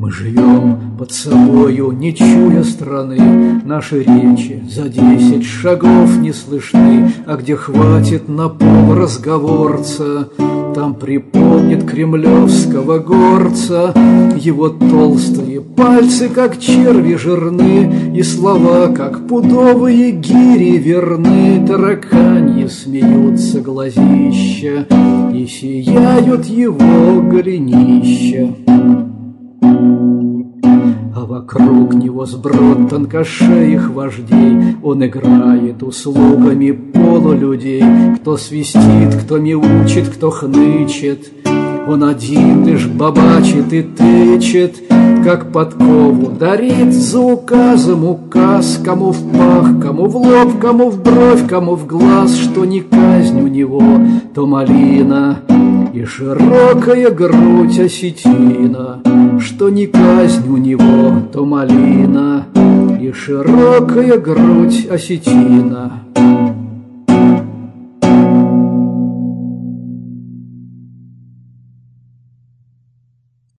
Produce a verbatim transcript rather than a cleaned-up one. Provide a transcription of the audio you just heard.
Мы живем под собою, не чуя страны, наши речи за десять шагов не слышны, а где хватит на пол разговорца, там припомнит кремлевского горца. Его толстые пальцы, как черви жирны, и слова, как пудовые гири верны. Тараканьи смеются глазища, и сияют его голенища. А вокруг него сброд тонкошеих вождей. Он играет услугами полулюдей. Кто свистит, кто мяучит, кто хнычет. Он один лишь бабачит и тычет, как подкову дарит за указом указ. Кому в пах, кому в лоб, кому в бровь, кому в глаз. Что не казнь у него, то малина, и широкая грудь осетина. Что не казнь у него, то малина, и широкая грудь осетина.